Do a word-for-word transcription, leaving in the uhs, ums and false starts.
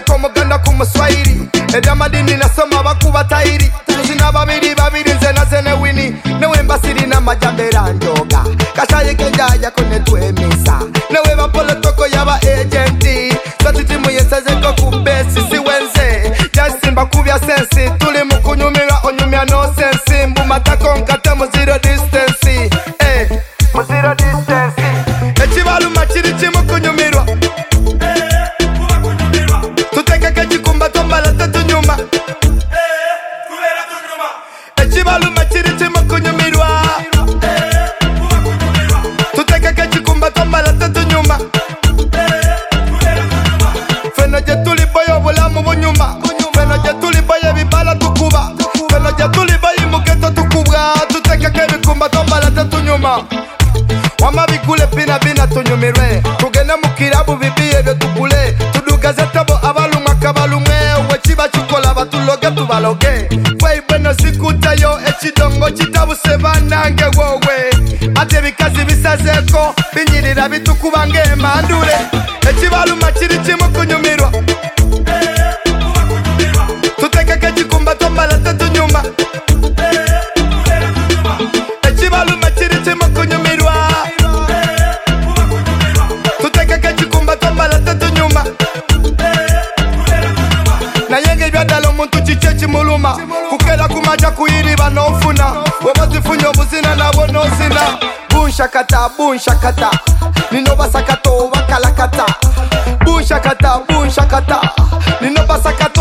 ko muganda ku muswahili edamadini nasoma bakuba tairi tuzina babiri babiri nze naze ne wini newe mbasiri na majambera njoga kashaye kenjaya kone twemisa newe bapolotoko yaba agenti satitimu yesazeko kubesi siwenze jasimba kubya sensi tuli mukunyumira onyumya no sensi mbumatako nkate mu zero distance eh mu zero distance echibalu machiri chimu kunyumirwa tuteka kechikumba tombala tatu nyuma echibalu machiri chimu kunyumirwa tuteka kechikumba tombala tatu nyuma feno je tuli boyo bulamu bunyuma feno je tuli boyo bibala tukuba feno je tuli boyo mugeto tukubwa tuteka kechikumba tombala tatu nyuma wama bikule pina bina tunyumirwe tugene mukirabu bibiye byo tukule tudugaze tabo abalumwa kabalumwe wechiba chukola batuloge tubaloge fai beno sikutayo echidongo chitabuse banange wowe ate bikazi bisazeko binyirira bitukubange mandure echibaluma chiri chimu kunyumirwa tuteke kechikumba tombala tatu nyuma echibaluma chiri chimu kunyumirwa tuteke kechikumba tombala tatu nyuma nayenge byadala omuntu chiche chimuluma kukera kumaja kuyiriba nofuna webazifunye obuzina nabo nosina bunshakata bunshakata nino basakato bakalakata bunshakata bunshakata nino basakata